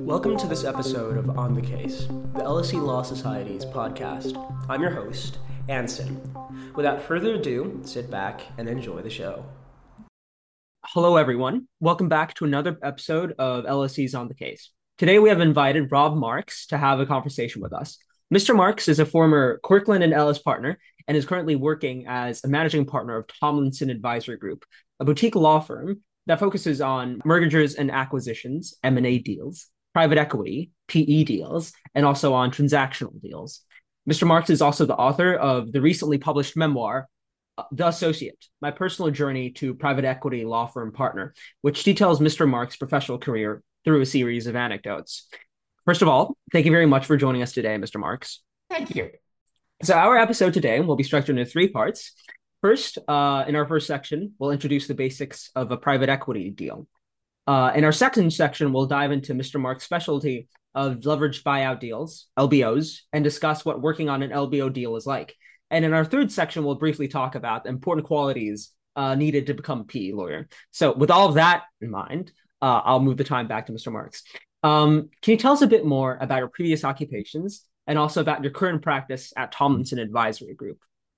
Welcome to this episode of On the Case, the LSE Law Society's podcast. I'm your host, Anson. Without further ado, sit back and enjoy the show. Hello, everyone. Welcome back to another episode of LSE's On the Case. Today, we have invited Rob Marks to have a conversation with us. Mr. Marks is a former Kirkland & Ellis partner and is currently working as a managing partner of Tomlinson Advisory Group, a boutique law firm that focuses on mergers and acquisitions, M&A deals, private equity, PE deals, and also on transactional deals. Mr. Marks is also the author of the recently published memoir, The Associate, My Personal Journey to Private Equity Law Firm Partner, which details Mr. Marks' professional career through a series of anecdotes. First of all, thank you very much for joining us today, Mr. Marks. Thank you. So our episode today will be structured into three parts. First, in our first section, we'll introduce the basics of a private equity deal. In our second section, we'll dive into Mr. Marks' specialty of leveraged buyout deals, LBOs, and discuss what working on an LBO deal is like. And in our third section, we'll briefly talk about the important qualities needed to become a PE lawyer. So with all of that in mind, I'll move the time back to Mr. Marks. Can you tell us a bit more about your previous occupations and also about your current practice at Tomlinson Advisory Group?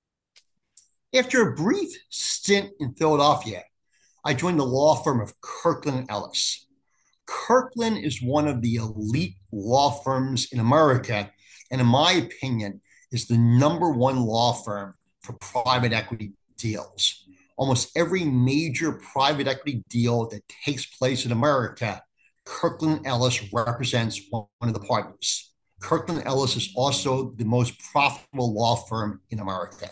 After a brief stint in Philadelphia, I joined the law firm of Kirkland & Ellis. Kirkland is one of the elite law firms in America, and in my opinion, is the number one law firm for private equity deals. Almost every major private equity deal that takes place in America, Kirkland & Ellis represents one of the partners. Kirkland & Ellis is also the most profitable law firm in America.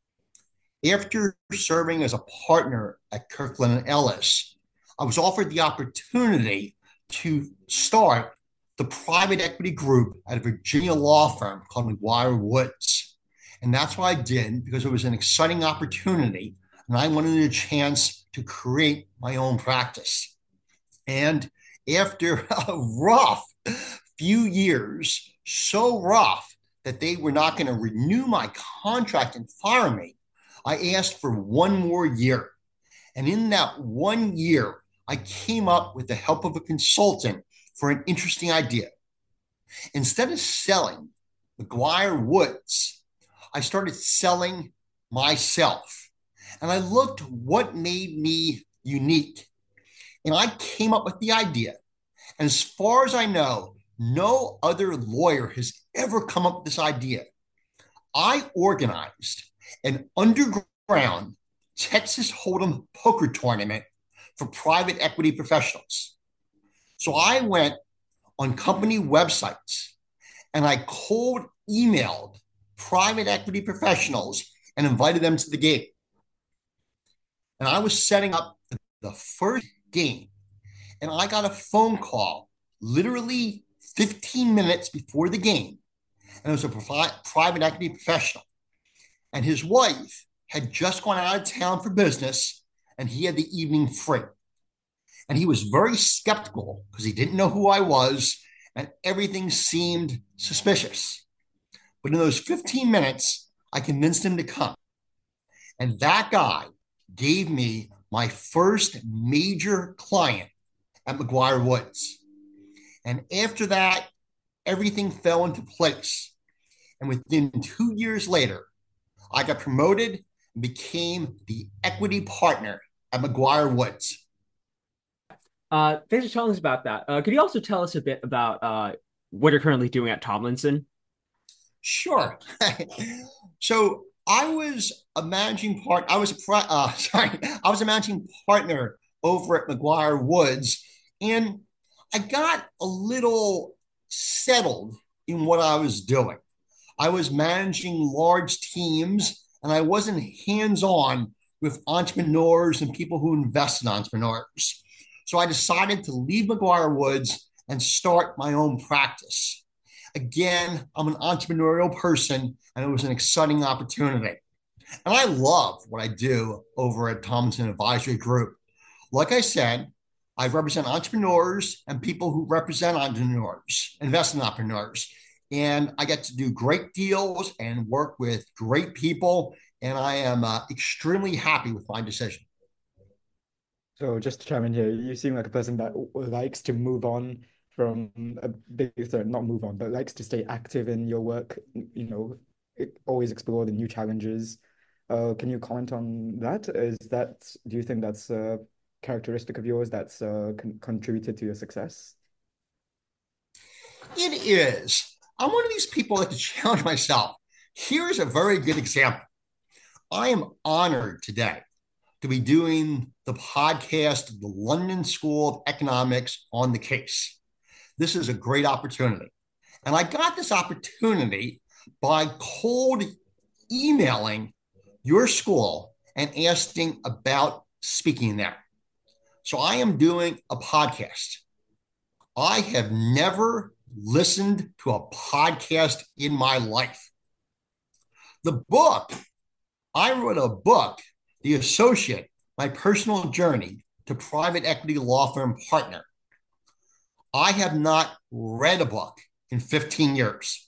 After serving as a partner at Kirkland & Ellis, I was offered the opportunity to start the private equity group at a Virginia law firm called McGuire-Woods. And that's what I did because it was an exciting opportunity and I wanted a chance to create my own practice. And after a rough few years, so rough that they were not going to renew my contract and fire me, I asked for one more year. And in that 1 year, I came up with the help of a consultant for an interesting idea. Instead of selling McGuire-Woods, I started selling myself. And I looked what made me unique. And I came up with the idea. And as far as I know, no other lawyer has ever come up with this idea. I organized an underground Texas Hold'em poker tournament for private equity professionals. So I went on company websites and I cold emailed private equity professionals and invited them to the game. And I was setting up the first game and I got a phone call literally 15 minutes before the game. And it was a private equity professional. And his wife had just gone out of town for business and he had the evening free. And he was very skeptical because he didn't know who I was and everything seemed suspicious. But in those 15 minutes, I convinced him to come. And that guy gave me my first major client at McGuire-Woods. And after that, everything fell into place. And within 2 years later, I got promoted and became the equity partner at McGuire-Woods. Thanks for telling us about that. Could you also tell us a bit about what you're currently doing at Tomlinson? Sure. So I was a managing partner. I was a managing partner over at McGuire-Woods, and I got a little settled in what I was doing. I was managing large teams and I wasn't hands-on with entrepreneurs and people who invest in entrepreneurs. So I decided to leave McGuire-Woods and start my own practice. Again, I'm an entrepreneurial person and it was an exciting opportunity. And I love what I do over at Tomlinson Advisory Group. Like I said, I represent entrepreneurs and people who represent entrepreneurs, investment entrepreneurs. And I get to do great deals and work with great people. And I am extremely happy with my decision. So just to chime in here, you seem like a person that likes to move on from a big, sorry, not move on, but likes to stay active in your work, always explore the new challenges. Can you comment on that? Do you think that's a characteristic of yours that's contributed to your success? It is. I'm one of these people that like to challenge myself. Here's a very good example. I am honored today to be doing the podcast of the London School of Economics on the Case. This is a great opportunity. And I got this opportunity by cold emailing your school and asking about speaking there. So I am doing a podcast. I have never listened to a podcast in my life. The book, I wrote a book, The Associate, My Personal Journey to Private Equity Law Firm Partner. I have not read a book in 15 years.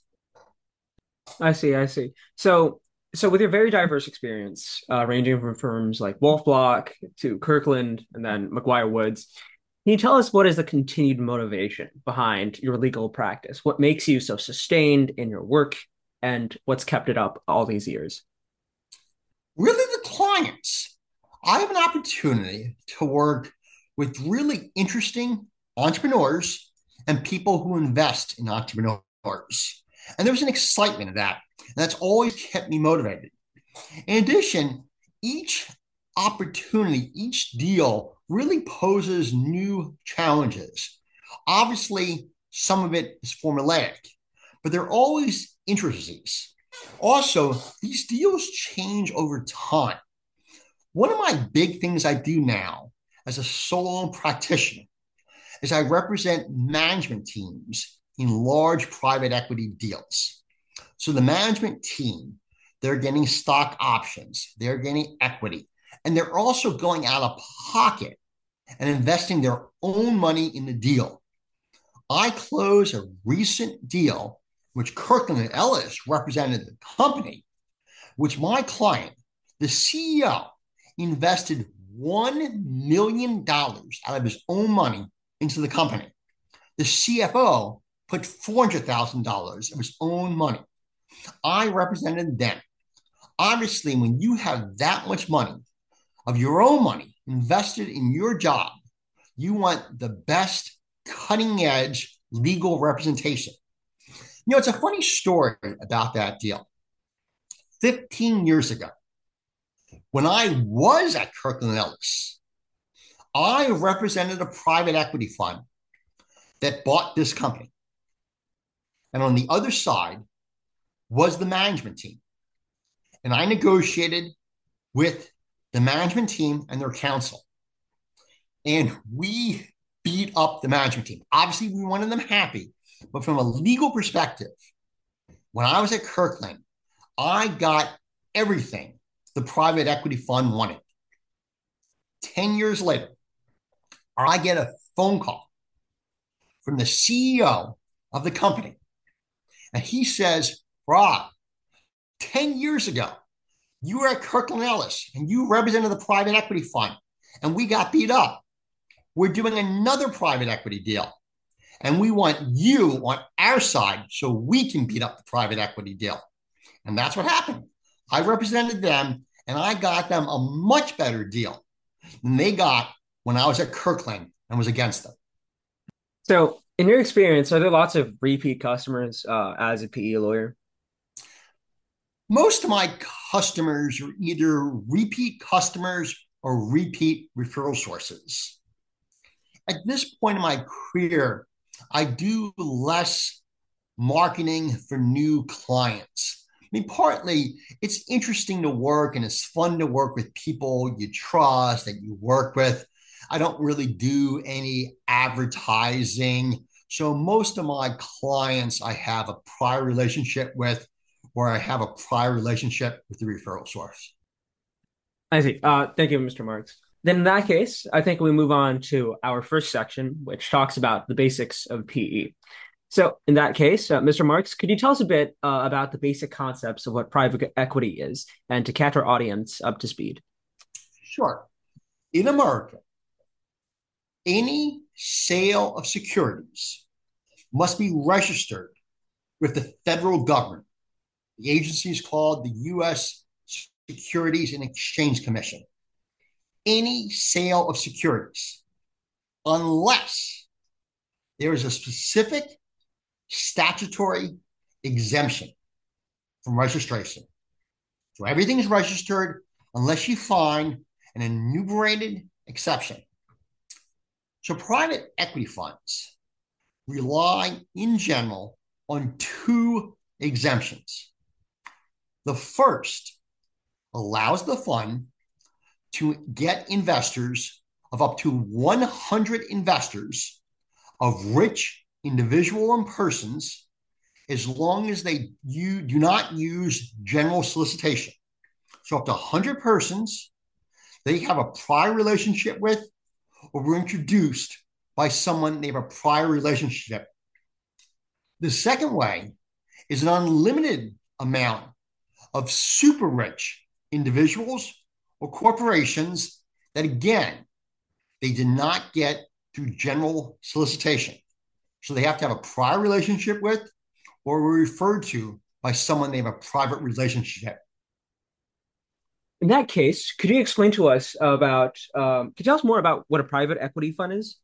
I see, I see. So with your very diverse experience, ranging from firms like Wolf Block to Kirkland and then McGuire Woods, can you tell us what is the continued motivation behind your legal practice? What makes you so sustained in your work and what's kept it up all these years? Really, the clients. I have an opportunity to work with really interesting entrepreneurs and people who invest in entrepreneurs. And there's an excitement of that. And that's always kept me motivated. In addition, each opportunity, each deal really poses new challenges. Obviously, some of it is formulaic, but there are always intricacies. Also, these deals change over time. One of my big things I do now as a solo practitioner is I represent management teams in large private equity deals. So the management team, they're getting stock options, they're getting equity, and they're also going out of pocket and investing their own money in the deal. I closed a recent deal, which Kirkland and Ellis represented the company, which my client, the CEO, invested $1 million out of his own money into the company. The CFO put $400,000 of his own money. I represented them. Obviously, when you have that much money of your own money invested in your job, you want the best cutting edge legal representation. It's a funny story about that deal. 15 years ago, when I was at Kirkland Ellis, I represented a private equity fund that bought this company. And on the other side was the management team. And I negotiated with the management team and their counsel. And we beat up the management team. Obviously, we wanted them happy. But from a legal perspective, when I was at Kirkland, I got everything the private equity fund wanted. 10 years later, I get a phone call from the CEO of the company. And he says, Rob, 10 years ago, you were at Kirkland Ellis and you represented the private equity fund and we got beat up. We're doing another private equity deal and we want you on our side so we can beat up the private equity deal. And that's what happened. I represented them and I got them a much better deal than they got when I was at Kirkland and was against them. So, in your experience, are there lots of repeat customers as a PE lawyer? Most of my customers are either repeat customers or repeat referral sources. At this point in my career, I do less marketing for new clients. I mean, partly it's interesting to work and it's fun to work with people you trust, that you work with. I don't really do any advertising. So most of my clients I have a prior relationship with, or I have a prior relationship with the referral source. I see. Thank you, Mr. Marks. Then in that case, I think we move on to our first section, which talks about the basics of PE. So in that case, Mr. Marks, could you tell us a bit about the basic concepts of what private equity is and to catch our audience up to speed? Sure. In America, any sale of securities must be registered with the federal government. The agency is called the U.S. Securities and Exchange Commission. Any sale of securities, unless there is a specific statutory exemption from registration. So everything is registered unless you find an enumerated exception. So private equity funds rely in general on two exemptions. The first allows the fund to get investors of up to 100 investors of rich individual and persons, as long as they do not use general solicitation. So up to 100 persons they have a prior relationship with or were introduced by someone they have a prior relationship. The second way is an unlimited amount of super rich individuals or corporations that, again, they did not get through general solicitation. So they have to have a prior relationship with or were referred to by someone they have a private relationship. In that case, could you explain to us about, could you tell us more about what a private equity fund is?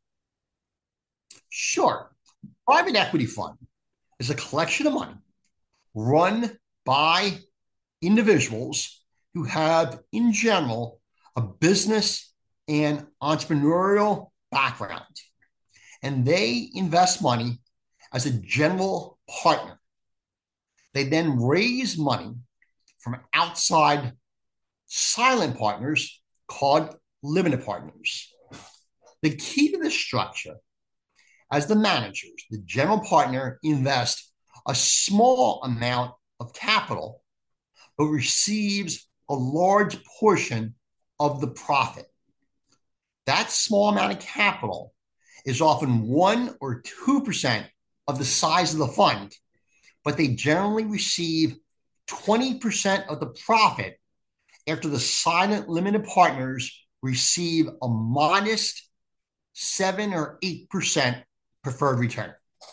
Sure. Private equity fund is a collection of money run by individuals who have, in general, a business and entrepreneurial background. And they invest money as a general partner. They then raise money from outside silent partners called limited partners. The key to this structure, as the managers, the general partner invests a small amount of capital, but receives a large portion of the profit. That small amount of capital is often 1 or 2% of the size of the fund, but they generally receive 20% of the profit after the silent limited partners receive a modest 7 or 8% preferred return.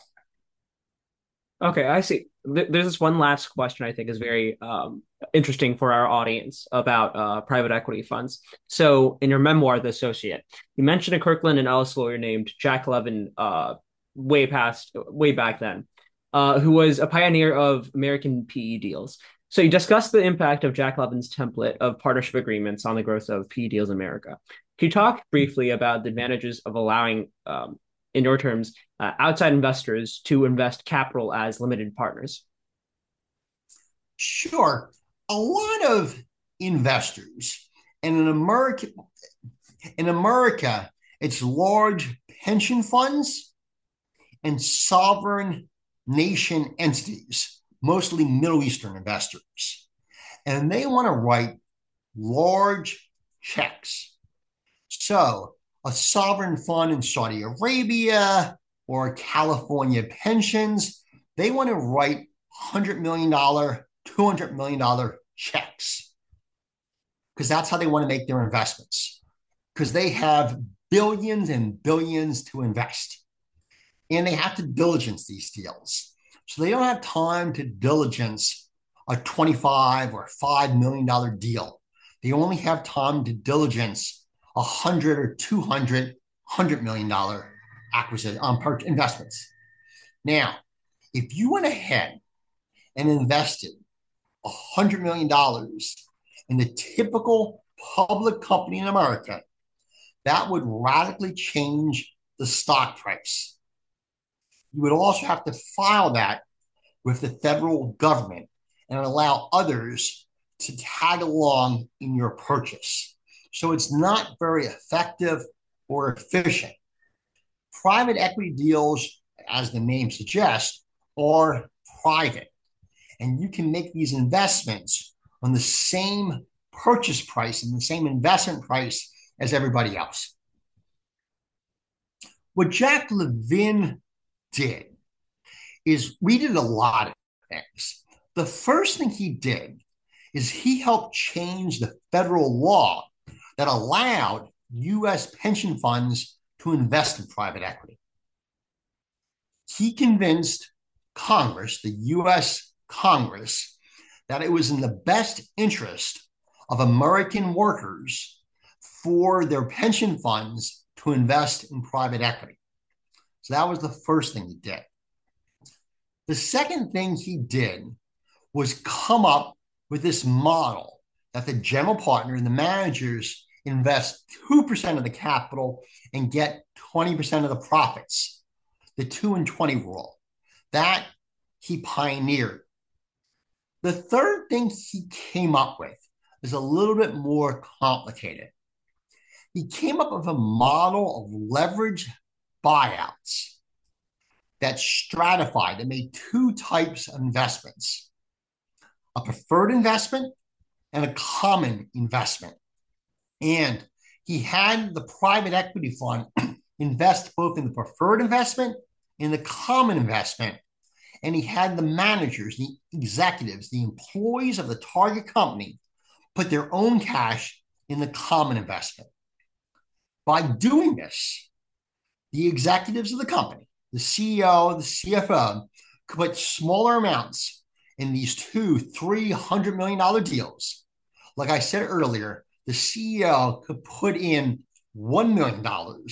Okay, I see. There's this one last question I think is very interesting for our audience about private equity funds. So, in your memoir, The Associate, you mentioned a Kirkland and Ellis lawyer named Jack Levin way back then, who was a pioneer of American PE deals. So, you discussed the impact of Jack Levin's template of partnership agreements on the growth of PE deals in America. Can you talk briefly about the advantages of allowing, in your terms, outside investors to invest capital as limited partners? Sure. A lot of investors, and in America, it's large pension funds and sovereign nation entities, mostly Middle Eastern investors. And they want to write large checks. So a sovereign fund in Saudi Arabia or California pensions, they want to write $100 million, $200 million checks because that's how they want to make their investments, because they have billions and billions to invest and they have to diligence these deals. So they don't have time to diligence a $25 or $5 million deal. They only have time to diligence $100 or $200 million acquisition investments. Now, if you went ahead and invested $100 million in the typical public company in America, that would radically change the stock price. You would also have to file that with the federal government and allow others to tag along in your purchase. So it's not very effective or efficient. Private equity deals, as the name suggests, are private. And you can make these investments on the same purchase price and the same investment price as everybody else. What Jack Levin did is we did a lot of things. The first thing he did is he helped change the federal law that allowed U.S. pension funds to invest in private equity. He convinced Congress, the US Congress, that it was in the best interest of American workers for their pension funds to invest in private equity. So that was the first thing he did. The second thing he did was come up with this model that the general partner and the managers invest 2% of the capital and get 20% of the profits, the 2 and 20 rule. That he pioneered. The third thing he came up with is a little bit more complicated. He came up with a model of leverage buyouts that stratified and made two types of investments: a preferred investment and a common investment. And he had the private equity fund invest both in the preferred investment and the common investment. And he had the managers, the executives, the employees of the target company put their own cash in the common investment. By doing this, the executives of the company, the CEO, the CFO, could put smaller amounts in these $200-300 million deals. Like I said earlier, the CEO could put in $1 million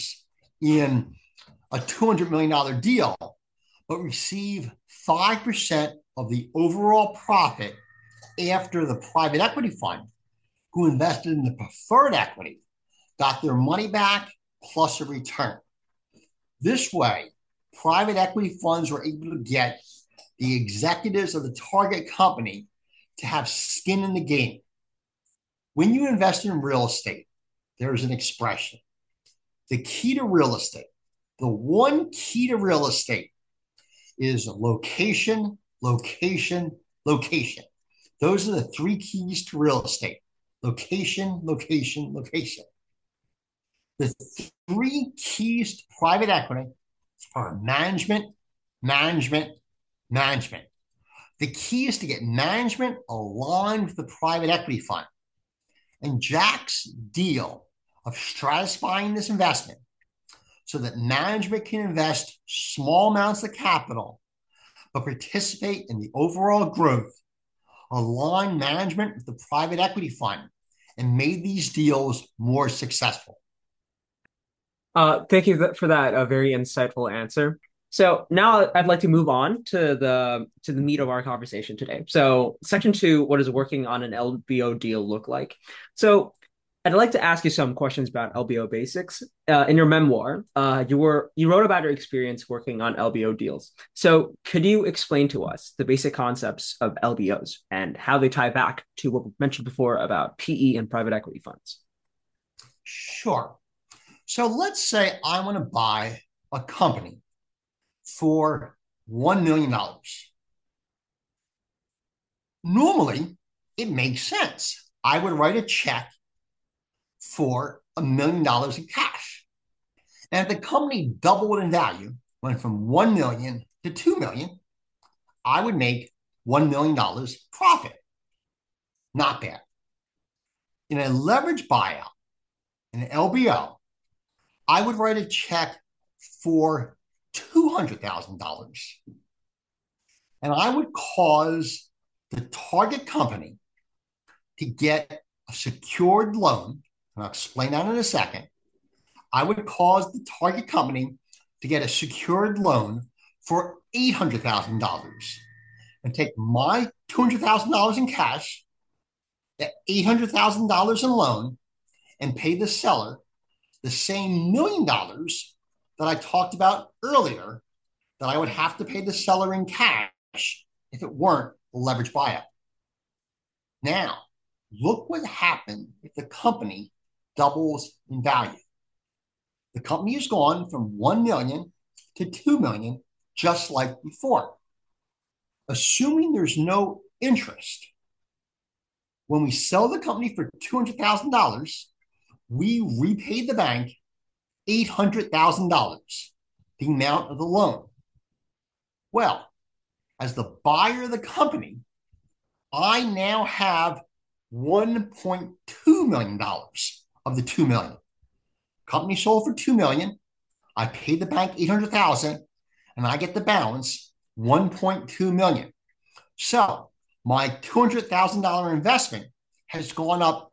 in a $200 million deal, but receive 5% of the overall profit after the private equity fund, who invested in the preferred equity, got their money back plus a return. This way, private equity funds were able to get the executives of the target company to have skin in the game. When you invest in real estate, there's an expression. The key to real estate, the one key to real estate is location, location, location. Those are the three keys to real estate: location, location, location. The three keys to private equity are management, management, management. The key is to get management aligned with the private equity fund. And Jack's deal of stratifying this investment so that management can invest small amounts of capital but participate in the overall growth, aligned management with the private equity fund, and made these deals more successful. Thank you for that very insightful answer. So now I'd like to move on to the meat of our conversation today. So section 2, what does working on an LBO deal look like? So I'd like to ask you some questions about LBO basics. In your memoir, you wrote about your experience working on LBO deals. So could you explain to us the basic concepts of LBOs and how they tie back to what we mentioned before about PE and private equity funds? Sure. So let's say I want to buy a company for $1 million. Normally, it makes sense. I would write a check for $1 million in cash. And if the company doubled in value, went from 1 million to 2 million, I would make $1 million profit. Not bad. In a leverage buyout, an LBO, I would write a check for $200,000. And I would cause the target company to get a secured loan, and I'll explain that in a second. I would cause the target company to get a secured loan for $800,000 and take my $200,000 in cash, that $800,000 in loan, and pay the seller the same $1 million that I talked about earlier that I would have to pay the seller in cash if it weren't a leverage buyout. Now, look what happened if the company doubles in value. The company has gone from 1 million to 2 million, just like before. Assuming there's no interest, when we sell the company for $200,000, we repaid the bank $800,000, the amount of the loan. Well, as the buyer of the company, I now have $1.2 million of the 2 million. Company sold for 2 million. I paid the bank 800,000, and I get the balance, 1.2 million. So my $200,000 investment has gone up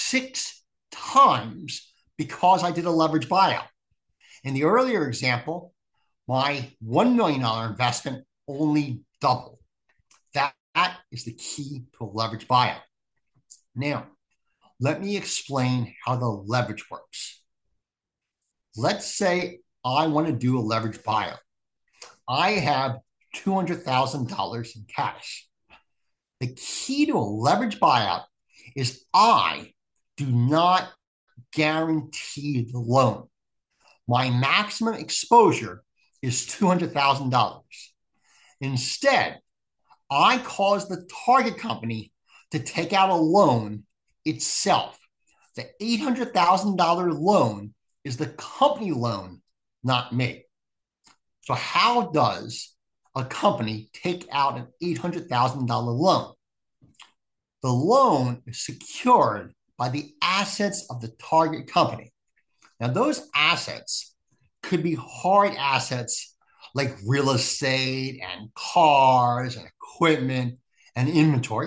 6 times because I did a leverage buyout. In the earlier example, my $1 million investment only doubled. That is the key to a leverage buyout. Now, let me explain how the leverage works. Let's say I want to do a leverage buyout. I have $200,000 in cash. The key to a leverage buyout is I do not guarantee the loan. My maximum exposure is $200,000. Instead, I cause the target company to take out a loan itself. The $800,000 loan is the company loan, not me. So how does a company take out an $800,000 loan? The loan is secured by the assets of the target company. Now, those assets could be hard assets like real estate and cars and equipment and inventory,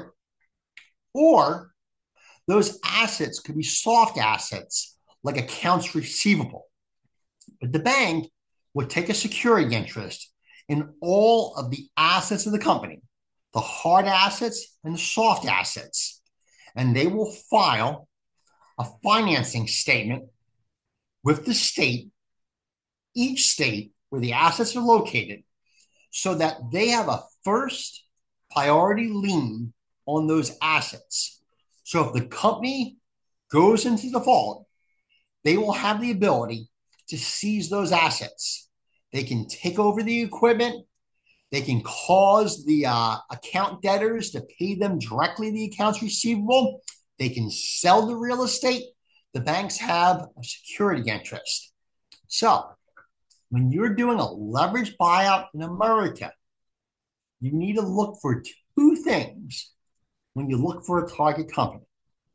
or those assets could be soft assets like accounts receivable. But the bank would take a security interest in all of the assets of the company, the hard assets and the soft assets, and they will file a financing statement with the state, each state where the assets are located, so that they have a first priority lien on those assets. So if the company goes into default, they will have the ability to seize those assets. They can take over the equipment. They can cause the account debtors to pay them directly the accounts receivable. They can sell the real estate. The banks have a security interest. So when you're doing a leverage buyout in America, you need to look for 2 things when you look for a target company.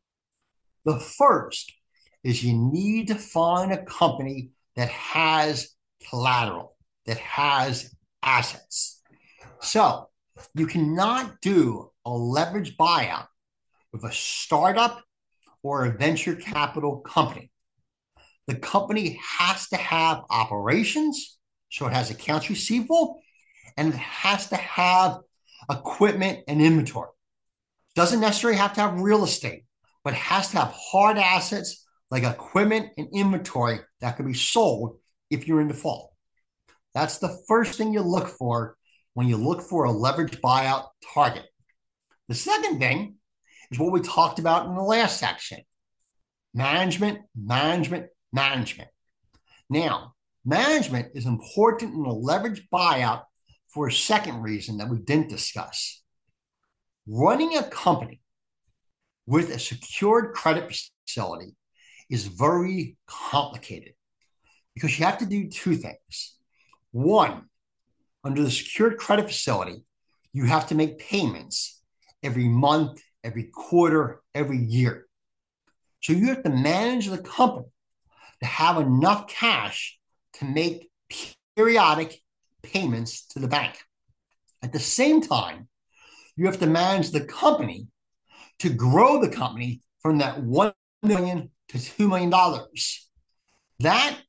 The first is you need to find a company that has collateral, that has assets. So you cannot do a leverage buyout with a startup or a venture capital company. The company has to have operations, so it has accounts receivable, and it has to have equipment and inventory. Doesn't necessarily have to have real estate, but has to have hard assets like equipment and inventory that can be sold if you're in default. That's the first thing you look for when you look for a leverage buyout target. The second thing is what we talked about in the last section: management, management, management. Now, management is important in a leverage buyout for a second reason that we didn't discuss. Running a company with a secured credit facility is very complicated because you have to do 2 things. One, under the secured credit facility, you have to make payments every month, every quarter, every year. So you have to manage the company to have enough cash to make periodic payments to the bank. At the same time, you have to manage the company to grow the company from that $1 million to $2 million. That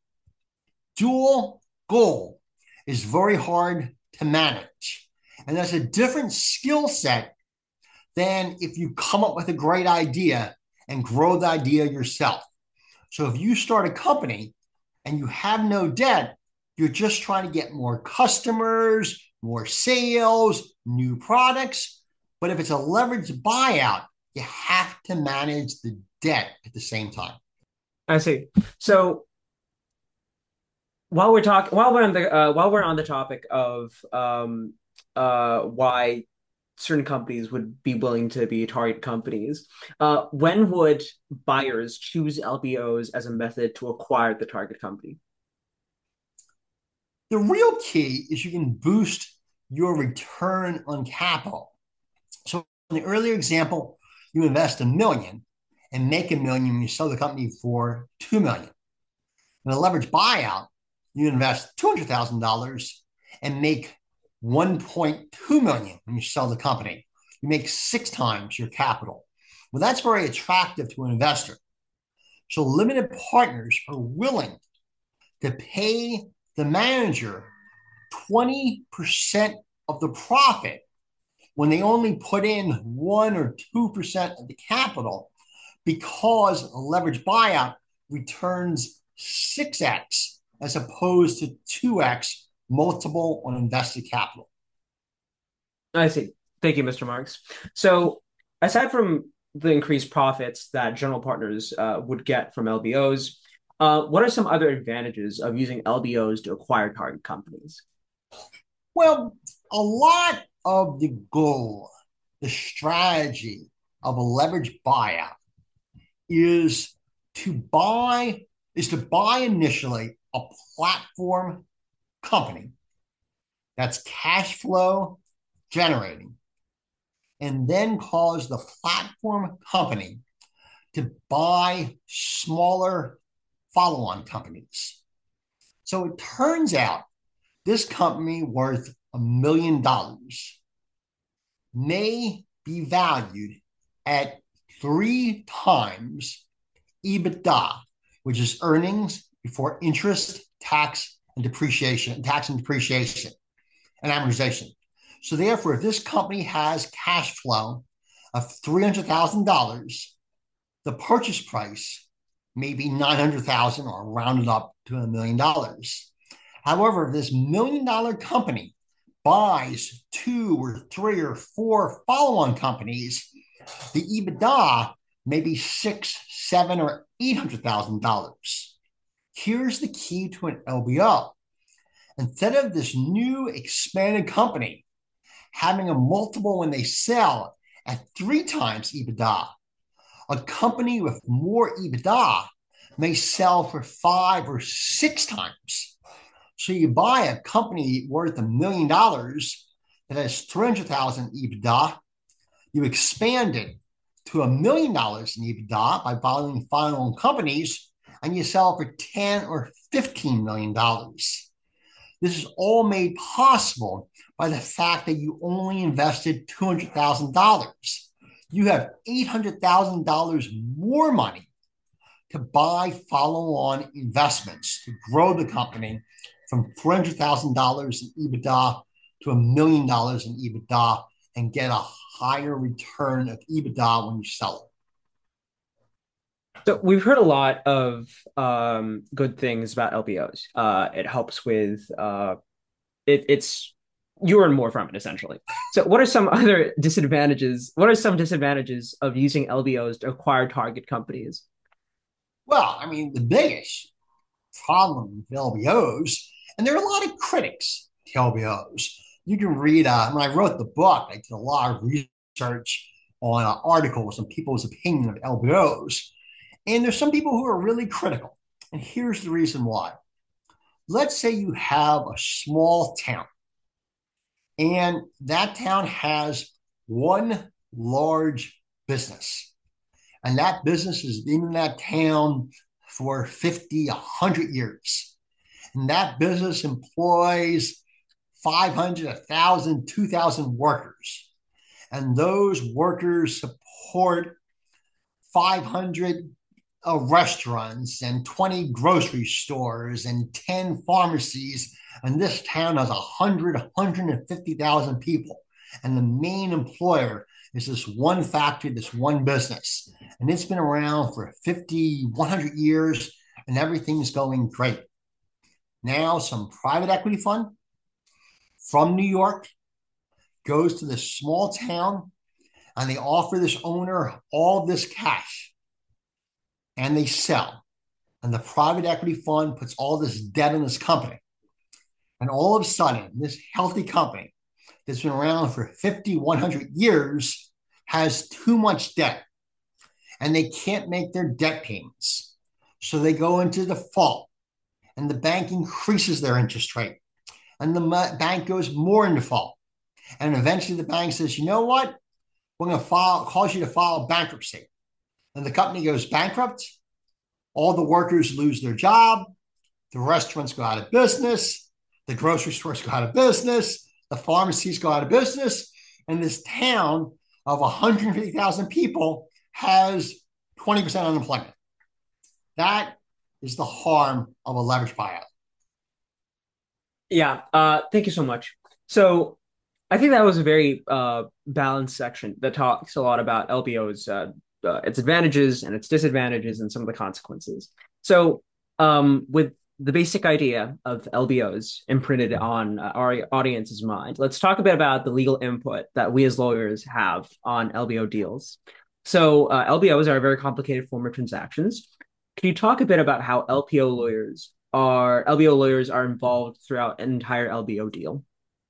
dual goal is very hard to manage. And that's a different skill set than if you come up with a great idea and grow the idea yourself. So if you start a company and you have no debt, you're just trying to get more customers, more sales, new products. But if it's a leveraged buyout, you have to manage the debt at the same time. I see. So while we're on the topic of why certain companies would be willing to be target companies, when would buyers choose LBOs as a method to acquire the target company? The real key is you can boost your return on capital. So in the earlier example, you invest $1 million and make $1 million when you sell the company for $2 million. In a leverage buyout, you invest $200,000 and make 1.2 million when you sell the company. You make 6 times your capital. Well, that's very attractive to an investor. So limited partners are willing to pay the manager 20% of the profit when they only put in 1 or 2% of the capital, because a leveraged buyout returns 6x as opposed to 2x multiple on invested capital. I see. Thank you, Mr. Marks. So, aside from the increased profits that general partners would get from LBOs, what are some other advantages of using LBOs to acquire target companies? Well, a lot of the goal, the strategy of a leveraged buyout is to buy initially a platform company that's cash flow generating, and then cause the platform company to buy smaller follow-on companies. So it turns out this company worth $1 million may be valued at 3 times EBITDA, which is earnings before interest, tax and depreciation, and amortization. So therefore, if this company has cash flow of $300,000, the purchase price may be $900,000 or rounded up to $1 million. However, if this $1 million company buys 2 or 3 or 4 follow-on companies, the EBITDA may be $600,000, $700,000, or $800,000. Here's the key to an LBO. Instead of this new expanded company having a multiple when they sell at 3 times EBITDA, a company with more EBITDA may sell for 5 or 6 times. So you buy a company worth $1 million that has 300,000 EBITDA, you expand it to $1 million in EBITDA by buying follow-on companies, and you sell for $10 or $15 million. This is all made possible by the fact that you only invested $200,000. You have $800,000 more money to buy follow-on investments to grow the company from $400,000 in EBITDA to $1 million in EBITDA and get a higher return of EBITDA when you sell it. So we've heard a lot of good things about LBOs. It helps with it's you earn more from it essentially. So what are some other disadvantages? What are some disadvantages of using LBOs to acquire target companies? Well, I mean, the biggest problem with LBOs, and there are a lot of critics to LBOs. You can read, when I wrote the book, I did a lot of research on articles and people's opinion of LBOs. And there's some people who are really critical. And here's the reason why. Let's say you have a small town, and that town has one large business. And that business has been in that town for 50, 100 years. And that business employs 500, 1,000, 2,000 workers. And those workers support 500 restaurants and 20 grocery stores and 10 pharmacies. And this town has 100, 150,000 people. And the main employer is this one factory, this one business. And it's been around for 50, 100 years, and everything's going great. Now, some private equity fund from New York goes to this small town, and they offer this owner all this cash, and they sell. And the private equity fund puts all this debt in this company. And all of a sudden, this healthy company that's been around for 50, 100 years has too much debt, and they can't make their debt payments. So they go into default, and the bank increases their interest rate, and the bank goes more in default. And eventually the bank says, you know what? We're going to cause you to file bankruptcy. And the company goes bankrupt. All the workers lose their job. The restaurants go out of business. The grocery stores go out of business, the pharmacies go out of business, and this town of 150,000 people has 20% unemployment. That is the harm of a leverage buyout. Yeah, thank you so much. So I think that was a very balanced section that talks a lot about LBO's its advantages and its disadvantages and some of the consequences. So with the basic idea of LBOs imprinted on our audience's mind, let's talk a bit about the legal input that we as lawyers have on LBO deals. So LBOs are a very complicated form of transactions. Can you talk a bit about how LBO lawyers are involved throughout an entire LBO deal?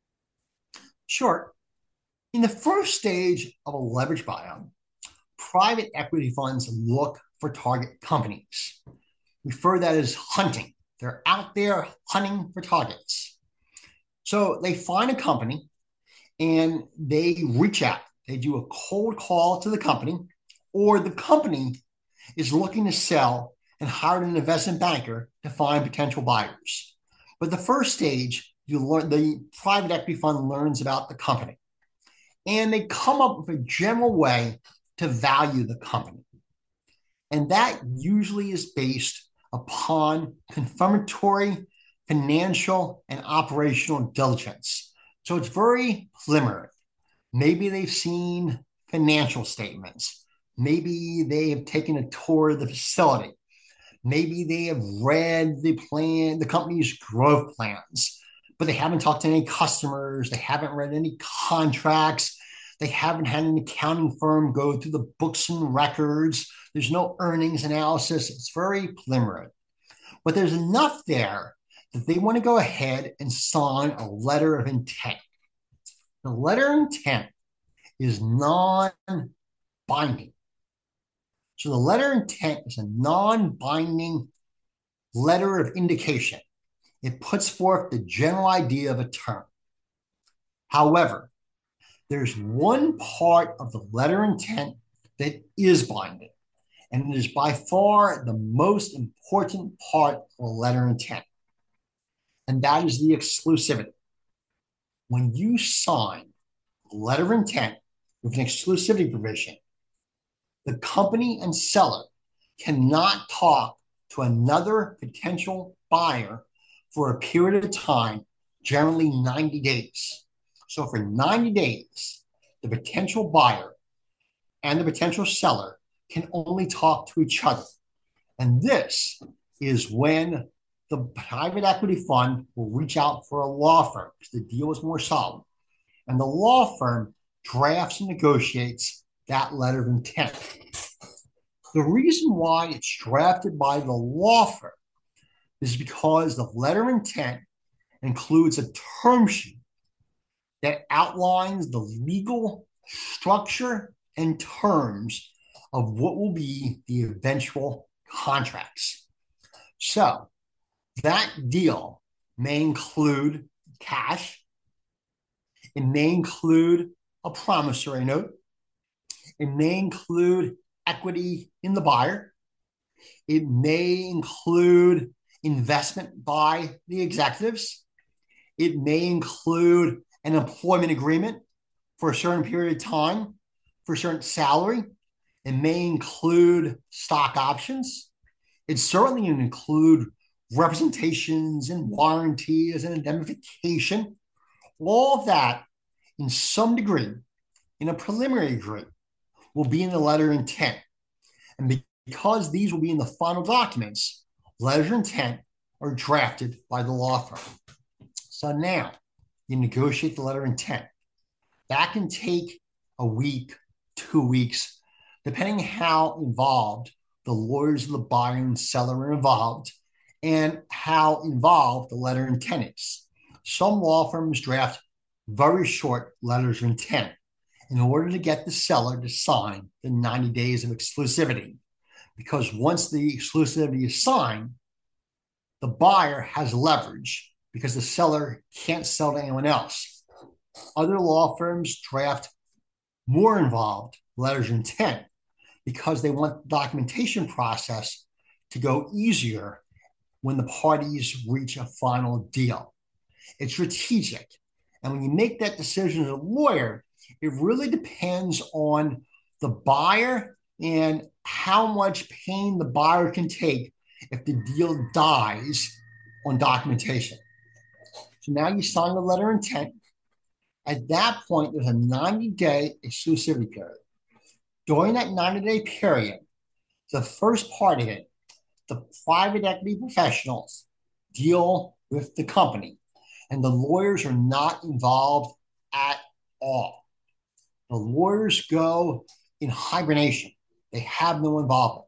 Sure. In the first stage of a leverage buyout, private equity funds look for target companies. We refer to that as hunting. They're out there hunting for targets. So they find a company and they reach out. They do a cold call to the company, or the company is looking to sell and hire an investment banker to find potential buyers. But the first stage, the private equity fund learns about the company, and they come up with a general way to value the company. And that usually is based upon confirmatory financial and operational diligence. So it's very preliminary. Maybe they've seen financial statements. Maybe they have taken a tour of the facility. Maybe they have read the company's growth plans, but they haven't talked to any customers. They haven't read any contracts. They haven't had an accounting firm go through the books and records. There's no earnings analysis. It's very preliminary. But there's enough there that they want to go ahead and sign a letter of intent. The letter of intent is non-binding. So the letter of intent is a non-binding letter of indication. It puts forth the general idea of a term. However, there's one part of the letter of intent that is binding, and it is by far the most important part of a letter of intent, and that is the exclusivity. When you sign a letter of intent with an exclusivity provision, the company and seller cannot talk to another potential buyer for a period of time, generally 90 days. So for 90 days, the potential buyer and the potential seller can only talk to each other. And this is when the private equity fund will reach out for a law firm because the deal is more solid. And the law firm drafts and negotiates that letter of intent. The reason why it's drafted by the law firm is because the letter of intent includes a term sheet that outlines the legal structure and terms of what will be the eventual contracts. So that deal may include cash. It may include a promissory note. It may include equity in the buyer. It may include investment by the executives. It may include an employment agreement for a certain period of time, for a certain salary. It may include stock options. It certainly can include representations and warranties and indemnification. All of that, in some degree, in a preliminary degree, will be in the letter of intent. And because these will be in the final documents, letters of intent are drafted by the law firm. So now you negotiate the letter of intent. That can take a week, 2 weeks, depending how involved the lawyers of the buyer and seller are involved and how involved the letter of intent is. Some law firms draft very short letters of intent in order to get the seller to sign the 90 days of exclusivity. Because once the exclusivity is signed, the buyer has leverage because the seller can't sell to anyone else. Other law firms draft more involved letters of intent because they want the documentation process to go easier when the parties reach a final deal. It's strategic. And when you make that decision as a lawyer, it really depends on the buyer and how much pain the buyer can take if the deal dies on documentation. So now you sign the letter of intent. At that point, there's a 90-day exclusivity period. During that 90-day period, the first part of it, the private equity professionals deal with the company, and the lawyers are not involved at all. The lawyers go in hibernation. They have no involvement.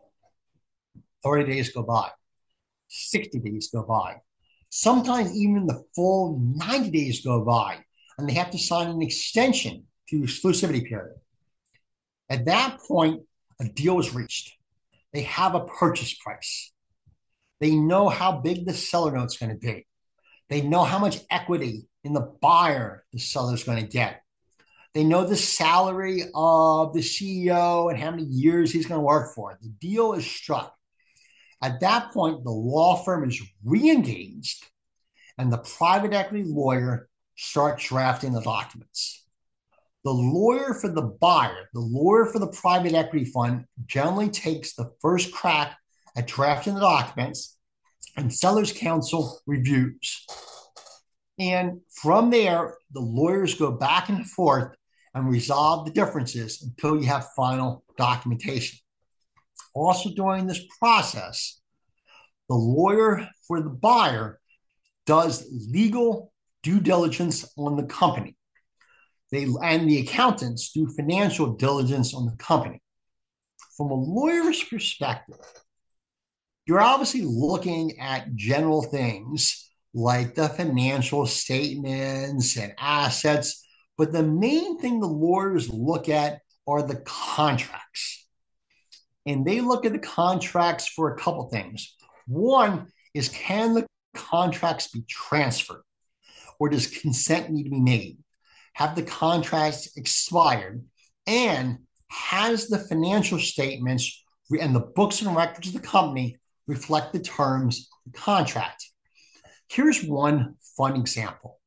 30 days go by, 60 days go by. Sometimes even the full 90 days go by, and they have to sign an extension to the exclusivity period. At that point, a deal is reached. They have a purchase price. They know how big the seller note's going to be. They know how much equity in the buyer the seller's going to get. They know the salary of the CEO and how many years he's going to work for. The deal is struck. At that point, the law firm is re-engaged, and the private equity lawyer starts drafting the documents. The lawyer for the buyer, the lawyer for the private equity fund, generally takes the first crack at drafting the documents, and seller's counsel reviews. And from there, the lawyers go back and forth and resolve the differences until you have final documentation. Also, during this process, the lawyer for the buyer does legal due diligence on the company. And the accountants do financial diligence on the company. From a lawyer's perspective, you're obviously looking at general things like the financial statements and assets, but the main thing the lawyers look at are the contracts. And they look at the contracts for a couple things. One is, can the contracts be transferred, or does consent need to be made? Have the contracts expired? And has the financial statements and the books and records of the company reflect the terms of the contract? Here's one fun example.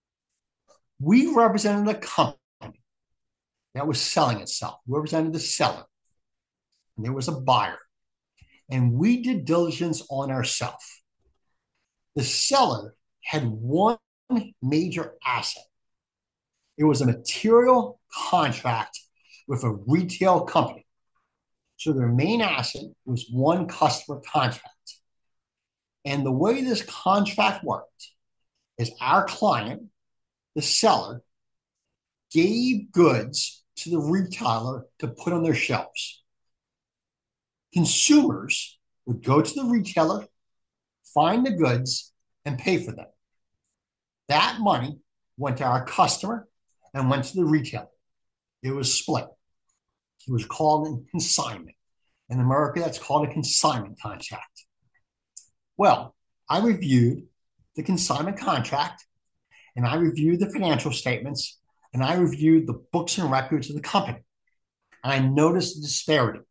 We represented a company that was selling itself. We represented the seller, and there was a buyer, and we did diligence on ourselves. The seller had one major asset. It was a material contract with a retail company. So their main asset was one customer contract. And the way this contract worked is our client, the seller, gave goods to the retailer to put on their shelves. Consumers would go to the retailer, find the goods, and pay for them. That money went to our customer and went to the retailer. It was split. It was called a consignment. In America, that's called a consignment contract. Well, I reviewed the consignment contract, and I reviewed the financial statements, and I reviewed the books and records of the company. And I noticed the disparity.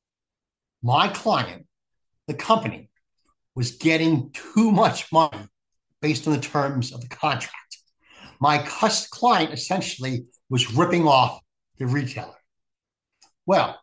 My client, the company, was getting too much money based on the terms of the contract. My client essentially was ripping off the retailer. Well,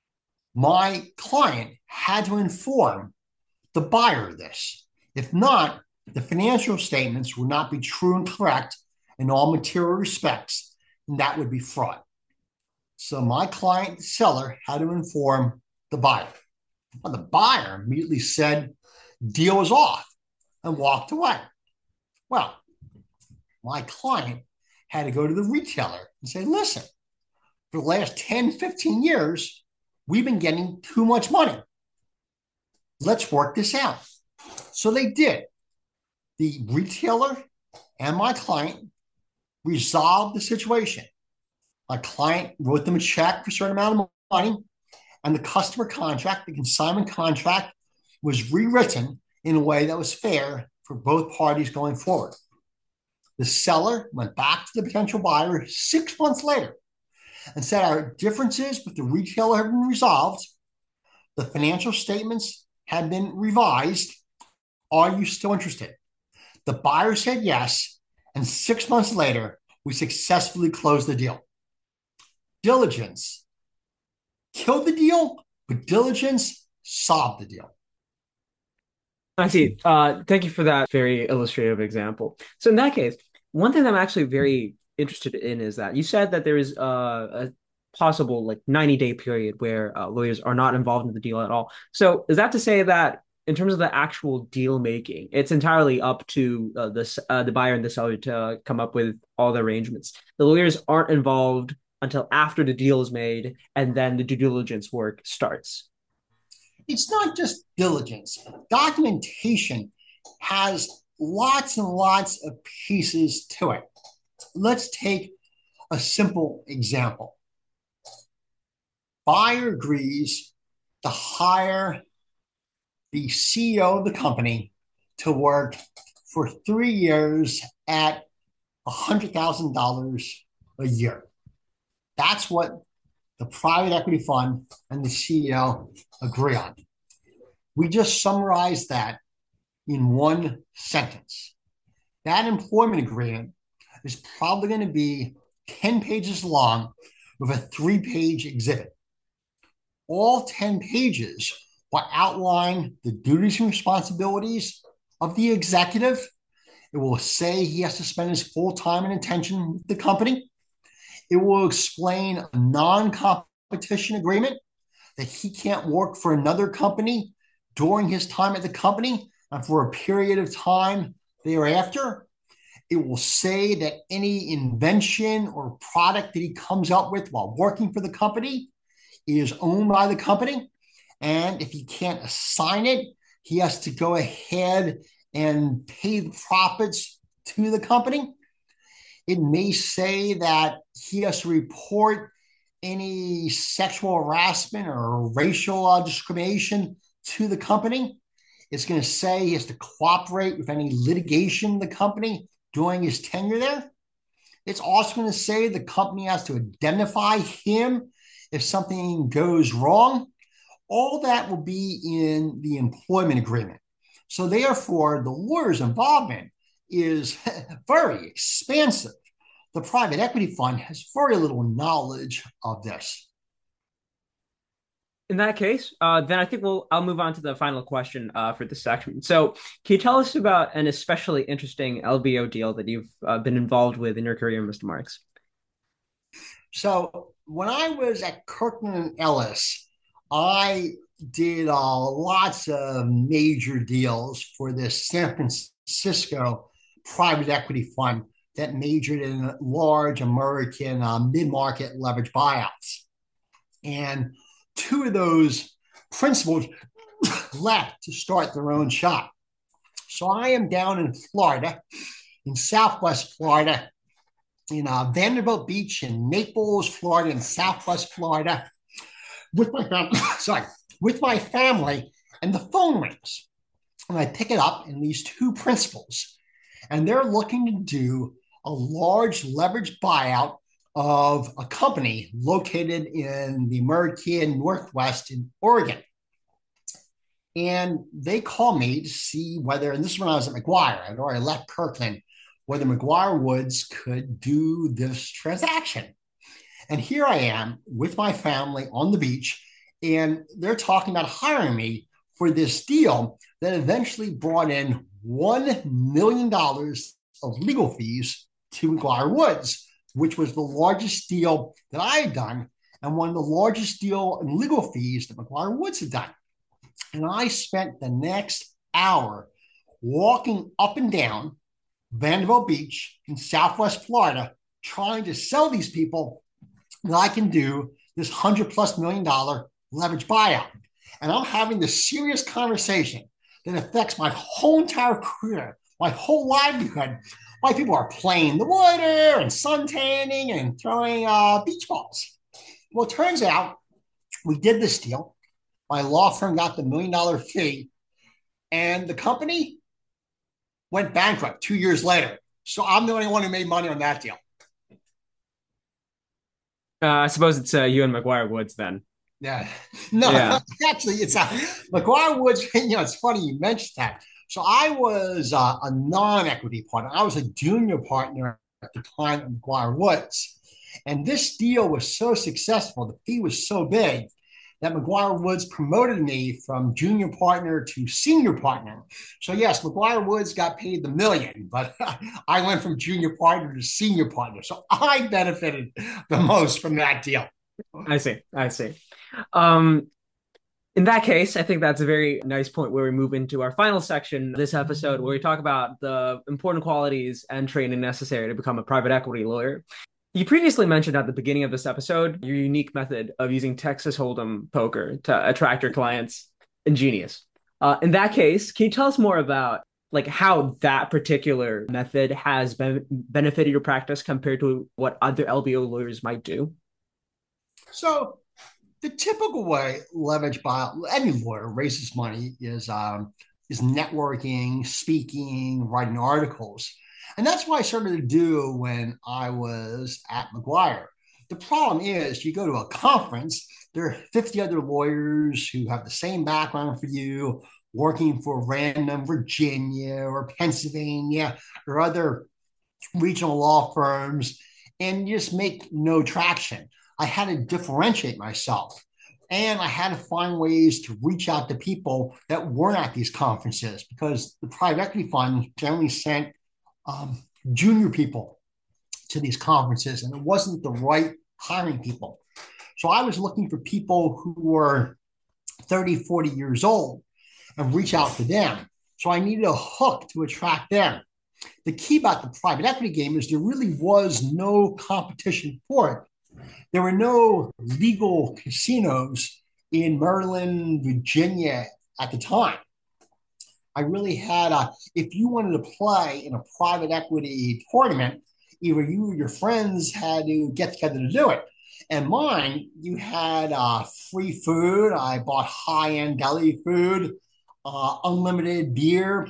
my client had to inform the buyer of this. If not, the financial statements would not be true and correct in all material respects, and that would be fraud. So my client, the seller, had to inform the buyer. Well, the buyer immediately said, deal was off, and walked away. Well, my client had to go to the retailer and say, listen, for the last 10, 15 years, we've been getting too much money. Let's work this out. So they did. The retailer and my client resolved the situation. My client wrote them a check for a certain amount of money, and the customer contract, the consignment contract, was rewritten in a way that was fair for both parties going forward. The seller went back to the potential buyer 6 months later and said, our differences with the retailer have been resolved. The financial statements have been revised. Are you still interested? The buyer said yes, and 6 months later, we successfully closed the deal. Diligence killed the deal, but diligence solved the deal. I see. Thank you for that very illustrative example. So in that case, one thing I'm actually very interested in is that you said that there is a possible like 90-day period where lawyers are not involved in the deal at all. So is that to say that in terms of the actual deal making, it's entirely up to the buyer and the seller to come up with all the arrangements. The lawyers aren't involved until after the deal is made, and then the due diligence work starts. It's not just diligence. Documentation has lots and lots of pieces to it. Let's take a simple example. Buyer agrees to hire the CEO of the company to work for 3 years at $100,000 a year. That's what the private equity fund and the CEO agree on. We just summarized that in one sentence. That employment agreement is probably going to be 10 pages long with a 3-page exhibit. All 10 pages will outline the duties and responsibilities of the executive. It will say he has to spend his full time and attention with the company. It will explain a non-competition agreement that he can't work for another company during his time at the company and for a period of time thereafter. It will say that any invention or product that he comes up with while working for the company is owned by the company. And if he can't assign it, he has to go ahead and pay the profits to the company. It may say that he has to report any sexual harassment or racial discrimination to the company. It's going to say he has to cooperate with any litigation in the company during his tenure there. It's also going to say the company has to indemnify him if something goes wrong. All that will be in the employment agreement. So therefore, the lawyer's involvement is very expansive. The private equity fund has very little knowledge of this. In that case, then I think I'll move on to the final question for this section. So, can you tell us about an especially interesting LBO deal that you've been involved with in your career, Mr. Marks? So, when I was at Kirkland & Ellis, I did lots of major deals for this San Francisco private equity fund that majored in large American mid-market leverage buyouts. And two of those principals left to start their own shop. So I am down in Florida, in Southwest Florida, in Vanderbilt Beach, in Naples, Florida, in Southwest Florida, with my family. With my family, and the phone rings, and I pick it up, and these two principals, and they're looking to do a large leverage buyout of a company located in the American Northwest in Oregon. And they call me to see whether, and this is when I was at McGuire, I'd already left Kirkland, whether McGuire Woods could do this transaction. And here I am with my family on the beach, and they're talking about hiring me for this deal that eventually brought in $1 million of legal fees to McGuire Woods, which was the largest deal that I had done and one of the largest deal in legal fees that McGuire Woods had done. And I spent the next hour walking up and down Vanderbilt Beach in Southwest Florida, trying to sell these people that I can do this $100+ million leverage buyout. And I'm having this serious conversation that affects my whole entire career, my whole livelihood. Why people are playing the water and suntanning and throwing beach balls. Well, it turns out we did this deal. My law firm got the $1 million fee, and the company went bankrupt 2 years later. So I'm the only one who made money on that deal. I suppose it's you and McGuire Woods then. Yeah. No, Yeah. actually, it's McGuire Woods. It's funny you mentioned that. So I was a non-equity partner. I was a junior partner at the time at McGuire Woods. And this deal was so successful, the fee was so big that McGuire Woods promoted me from junior partner to senior partner. So yes, McGuire Woods got paid the million, but I went from junior partner to senior partner. So I benefited the most from that deal. I see. I see. Um, in that case, I think that's a very nice point where we move into our final section of this episode, where we talk about the important qualities and training necessary to become a private equity lawyer. You previously mentioned at the beginning of this episode your unique method of using Texas Hold'em poker to attract your clients. Ingenious. In that case, can you tell us more about like how that particular method has benefited your practice compared to what other LBO lawyers might do? So the typical way leverage buyout any lawyer raises money is networking, speaking, writing articles, and that's what I started to do when I was at McGuire. The problem is, you go to a conference, there are 50 other lawyers who have the same background for you, working for random Virginia or Pennsylvania or other regional law firms, and you just make no traction. I had to differentiate myself. And I had to find ways to reach out to people that weren't at these conferences because the private equity fund generally sent junior people to these conferences, and it wasn't the right hiring people. So I was looking for people who were 30, 40 years old and reach out to them. So I needed a hook to attract them. The key about the private equity game is there really was no competition for it. There were no legal casinos in Maryland, Virginia at the time. I really had if you wanted to play in a private equity tournament, either you or your friends had to get together to do it. And mine, you had free food. I bought high-end deli food, unlimited beer.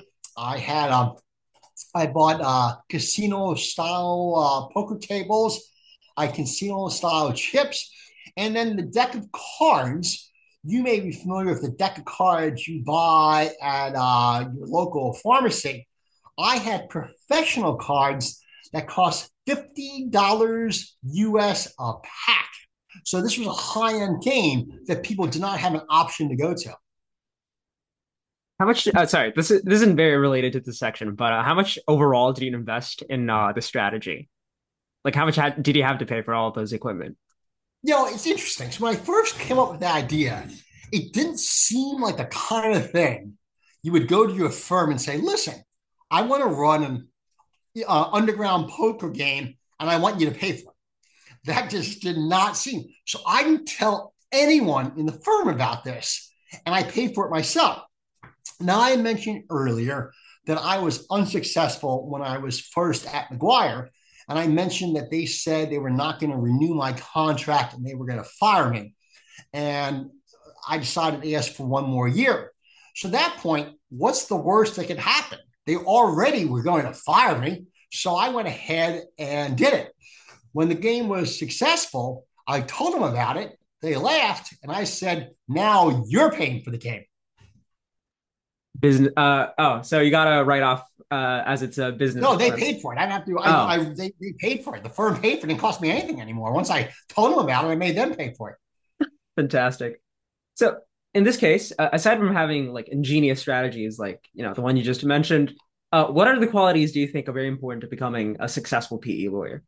I bought casino style poker tables. I casino style chips, and then the deck of cards. You may be familiar with the deck of cards you buy at your local pharmacy. I had professional cards that cost $50 US a pack. So this was a high-end game that people did not have an option to go to. How much? Sorry, this isn't very related to this section, but how much overall did you invest in the strategy? Like, how much did you have to pay for all of those equipment? It's interesting. So when I first came up with the idea, it didn't seem like the kind of thing you would go to your firm and say, listen, I want to run an underground poker game and I want you to pay for it. That just did not seem. So I didn't tell anyone in the firm about this, and I paid for it myself. Now, I mentioned earlier that I was unsuccessful when I was first at McGuire, and I mentioned that they said they were not going to renew my contract and they were going to fire me. And I decided to ask for one more year. So at that point, what's the worst that could happen? They already were going to fire me. So I went ahead and did it. When the game was successful, I told them about it. They laughed, and I said, now you're paying for the game. Business. So you got to write off as it's a business. No, they paid for it. I didn't have to. They paid for it. The firm paid for it. It didn't cost me anything anymore. Once I told them about it, I made them pay for it. Fantastic. So in this case, aside from having like ingenious strategies, like the one you just mentioned, what are the qualities do you think are very important to becoming a successful PE lawyer?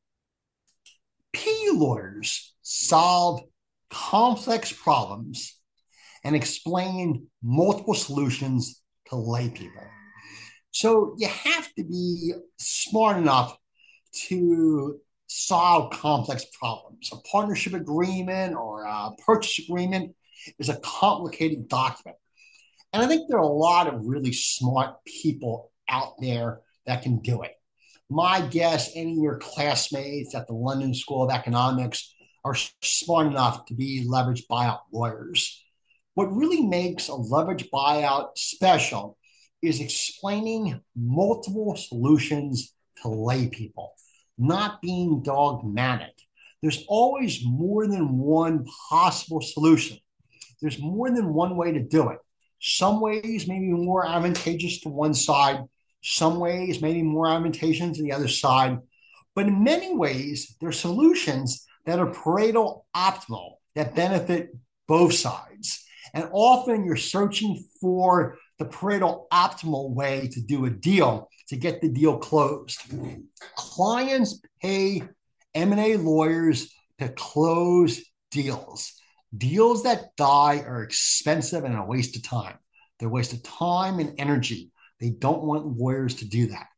PE lawyers solve complex problems and explain multiple solutions to lay people. So you have to be smart enough to solve complex problems. A partnership agreement or a purchase agreement is a complicated document. And I think there are a lot of really smart people out there that can do it. My guess, any of your classmates at the London School of Economics are smart enough to be leveraged buyout lawyers. What really makes a leveraged buyout special is explaining multiple solutions to lay people, not being dogmatic. There's always more than one possible solution. There's more than one way to do it. Some ways may be more advantageous to one side, some ways may be more advantageous to the other side. But in many ways, there are solutions that are Pareto optimal that benefit both sides. And often you're searching for the Pareto optimal way to do a deal to get the deal closed. Clients pay M&A lawyers to close deals. Deals that die are expensive and a waste of time. They're a waste of time and energy. They don't want lawyers to do that.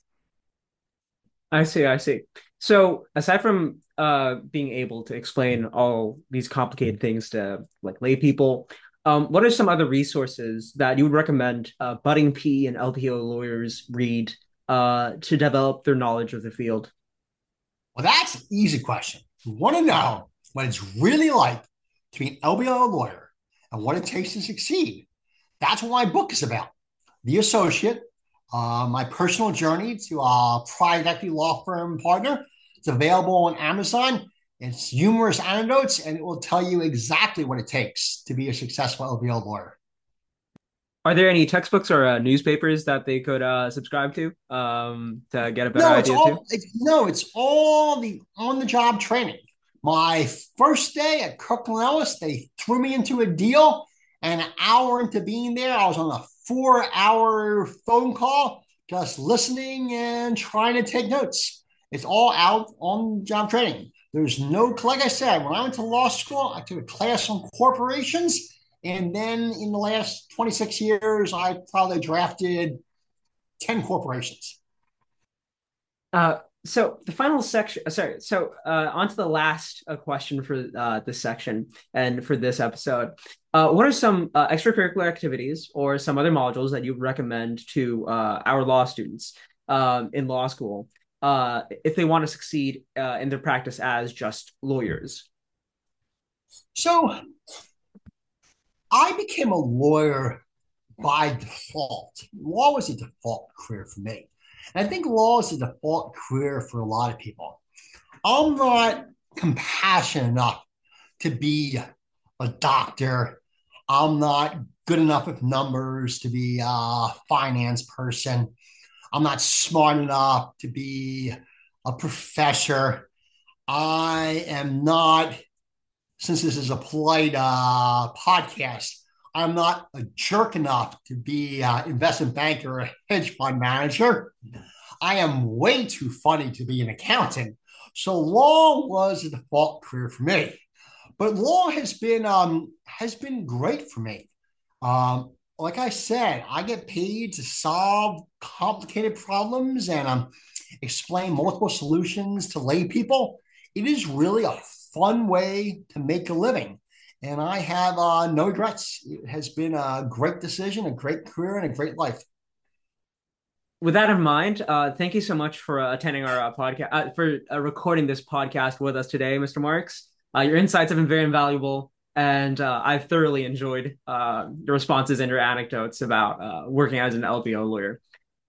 I see, I see. So aside from being able to explain all these complicated things to like lay people, what are some other resources that you would recommend budding P and LPO lawyers read to develop their knowledge of the field? Well, that's an easy question. You want to know what it's really like to be an LBO lawyer and what it takes to succeed. That's what my book is about. The Associate, my personal journey to a private equity law firm partner. It's available on Amazon. It's humorous anecdotes, and it will tell you exactly what it takes to be a successful LBO lawyer. Are there any textbooks or newspapers that they could subscribe to get a better No, it's idea too? all it's no, it's all the on-the-job training. My first day at Kirkland Ellis, they threw me into a deal, and an hour into being there, I was on a 4-hour phone call, just listening and trying to take notes. It's all out on job training. There's no, like I said, when I went to law school, I took a class on corporations. And then in the last 26 years, I probably drafted 10 corporations. So the final section, sorry, so on to the last question for this section and for this episode. What are some extracurricular activities or some other modules that you recommend to our law students in law school if they want to succeed in their practice as just lawyers? So I became a lawyer by default. Law was a default career for me. And I think law is a default career for a lot of people. I'm not compassionate enough to be a doctor. I'm not good enough with numbers to be a finance person. I'm not smart enough to be a professor. I am not, since this is a polite podcast, I'm not a jerk enough to be an investment banker or a hedge fund manager. I am way too funny to be an accountant. So law was a default career for me. But law has been great for me. Like I said, I get paid to solve complicated problems and explain multiple solutions to lay people. It is really a fun way to make a living. And I have no regrets. It has been a great decision, a great career, and a great life. With that in mind, thank you so much for attending our podcast, for recording this podcast with us today, Mr. Marks. Your insights have been very invaluable, and I've thoroughly enjoyed your responses and your anecdotes about working as an LBO lawyer.